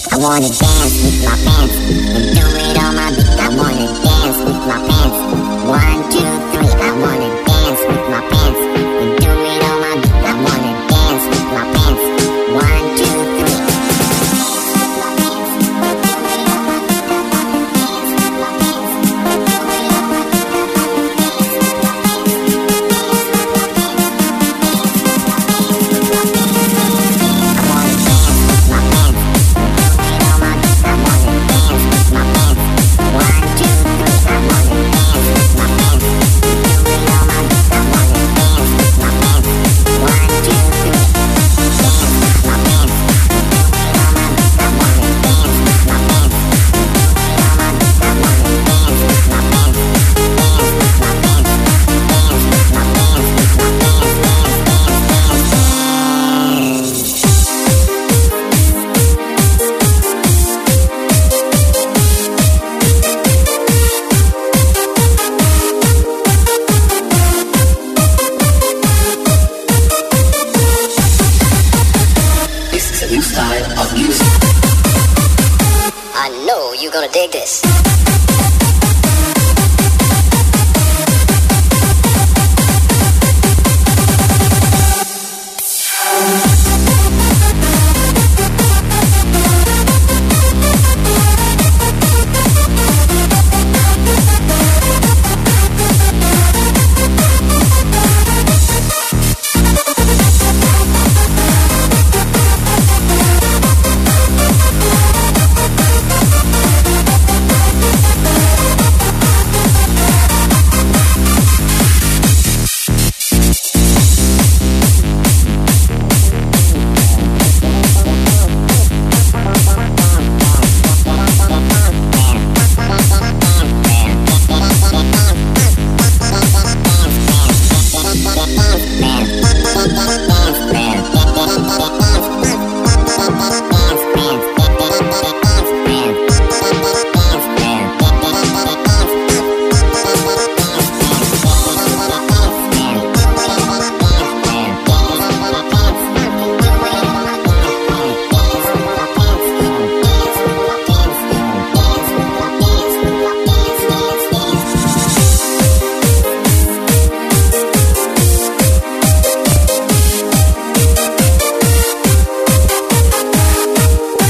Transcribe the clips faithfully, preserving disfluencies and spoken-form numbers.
I wanna dance with my pants and do it on my beat. I wanna dance with my pants. One, two, three. I wanna dance with my pants and do it on my beat. I wanna dance with my pants. One, two, three. Gonna dig this.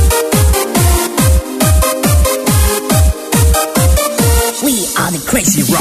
Crazy